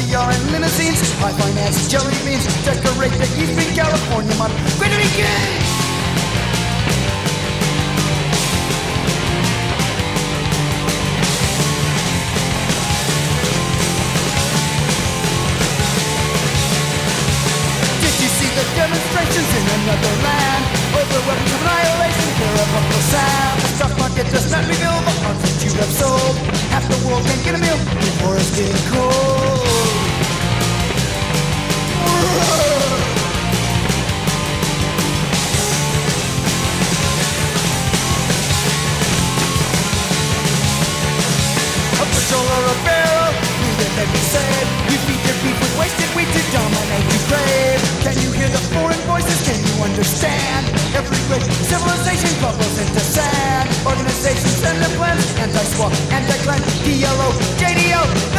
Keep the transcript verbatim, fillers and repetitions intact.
caviar and limousines, high finance jelly beans, decorate the Eastern California model. Great weekend! Demonstrations in another land over weapons of annihilation. Clear up Uncle Sam. The stock market does not reveal the arms that you have sold. Half the world can't get a meal before it's getting cold. A patrol or a barrel, neither can be said. You feed your beef with wasted wheat to dominate you crave. Can you hear the foreign voices? Can you understand? Every great civilization crumbles into sand. Organizations and their plans, anti-swap, anti-clan, D L O, J D O,